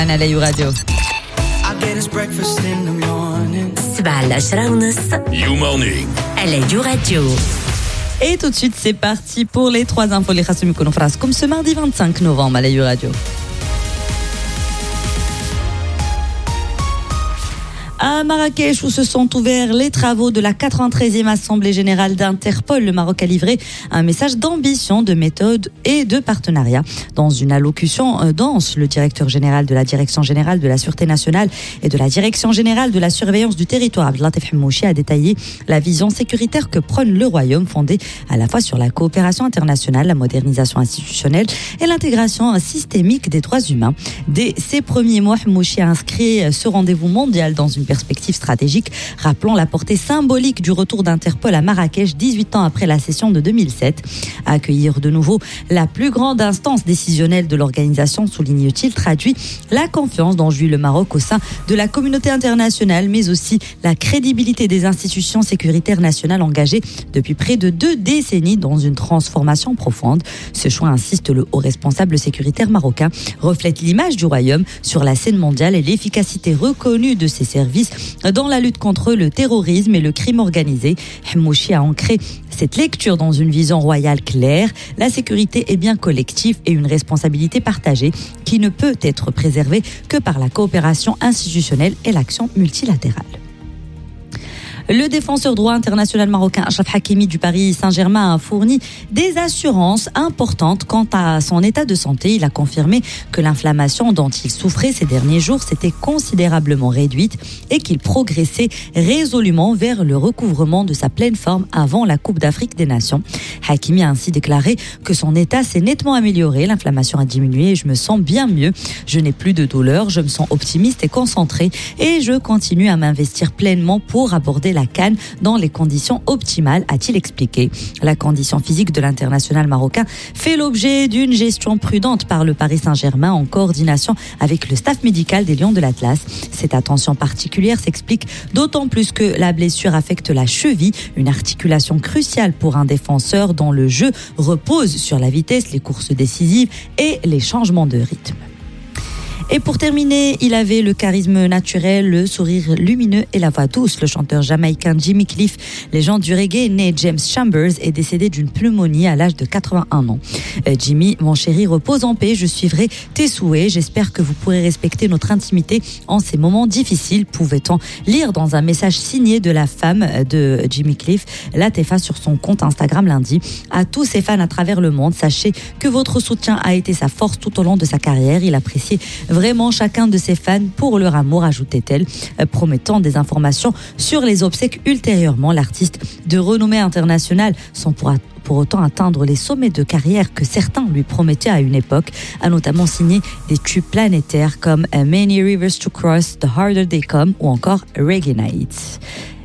على يو راديو. السبعة لعشرة ونص You Morning على يو راديو. Et tout de suite, c'est parti pour les 3 infos. Les Khassoumi Konofras, comme ce mardi 25 novembre à la You Radio. À Marrakech, où se sont ouverts les travaux de la 93e Assemblée Générale d'Interpol, le Maroc a livré un message d'ambition, de méthode et de partenariat. Dans une allocution dense, le directeur général de la Direction Générale de la Sûreté Nationale et de la Direction Générale de la Surveillance du Territoire, Abdellatif Hemmouchi, a détaillé la vision sécuritaire que prône le Royaume, fondée à la fois sur la coopération internationale, la modernisation institutionnelle et l'intégration systémique des droits humains. Dès ses premiers mois, Hemmouchi a inscrit ce rendez-vous mondial dans une perspective stratégique, rappelant la portée symbolique du retour d'Interpol à Marrakech 18 ans après la session de 2007. Accueillir de nouveau la plus grande instance décisionnelle de l'organisation, souligne-t-il, traduit la confiance dont jouit le Maroc au sein de la communauté internationale, mais aussi la crédibilité des institutions sécuritaires nationales engagées depuis près de 2 décennies dans une transformation profonde. Ce choix, insiste le haut responsable sécuritaire marocain, reflète l'image du Royaume sur la scène mondiale et l'efficacité reconnue de ses services dans la lutte contre le terrorisme et le crime organisé. Hemmouchi a ancré cette lecture dans une vision royale claire. La sécurité est bien collective et une responsabilité partagée qui ne peut être préservée que par la coopération institutionnelle et l'action multilatérale. Le défenseur droit international marocain Achraf Hakimi du Paris Saint-Germain a fourni des assurances importantes quant à son état de santé. Il a confirmé que l'inflammation dont il souffrait ces derniers jours s'était considérablement réduite et qu'il progressait résolument vers le recouvrement de sa pleine forme avant la Coupe d'Afrique des Nations. Hakimi a ainsi déclaré que son état s'est nettement amélioré, l'inflammation a diminué et je me sens bien mieux. Je n'ai plus de douleur, je me sens optimiste et concentré et je continue à m'investir pleinement pour aborder la CAN dans les conditions optimales, a-t-il expliqué. La condition physique de l'international marocain fait l'objet d'une gestion prudente par le Paris Saint-Germain en coordination avec le staff médical des Lions de l'Atlas. Cette attention particulière s'explique d'autant plus que la blessure affecte la cheville, une articulation cruciale pour un défenseur dont le jeu repose sur la vitesse, les courses décisives et les changements de rythme. Et pour terminer, il avait le charisme naturel, le sourire lumineux et la voix douce. Le chanteur jamaïcain Jimmy Cliff, légende du reggae, né James Chambers, est décédé d'une pneumonie à l'âge de 81 ans. Jimmy, mon chéri, repose en paix, je suivrai tes souhaits. J'espère que vous pourrez respecter notre intimité en ces moments difficiles, pouvait-on lire dans un message signé de la femme de Jimmy Cliff, Latefa, sur son compte Instagram lundi. À tous ses fans à travers le monde, sachez que votre soutien a été sa force tout au long de sa carrière. Il appréciait vraiment chacun de ses fans pour leur amour, ajoutait-elle, promettant des informations sur les obsèques ultérieurement. L'artiste de renommée internationale, sans pour autant atteindre les sommets de carrière que certains lui promettaient à une époque, a notamment signé des tubes planétaires comme Many Rivers to Cross, The Harder They Come ou encore Reggae Nights.